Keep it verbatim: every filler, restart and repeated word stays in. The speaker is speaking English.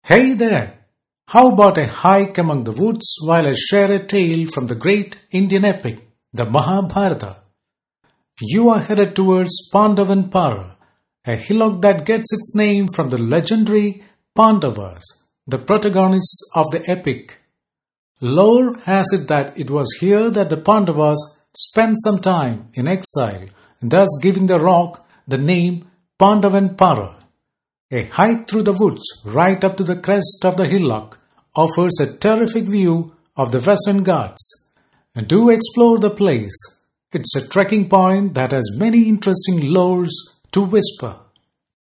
Hey there! How about a hike among the woods while I share a tale from the great Indian epic, the Mahabharata? You are headed towards Pandavanpara, a hillock that gets its name from the legendary Pandavas, the protagonists of the epic. Lore has it that it was here that the Pandavas spent some time in exile, thus giving the rock the name Pandavanpara. A hike through the woods right up to the crest of the hillock offers a terrific view of the Western Ghats. Do explore the place. It's a trekking point that has many interesting lores to whisper.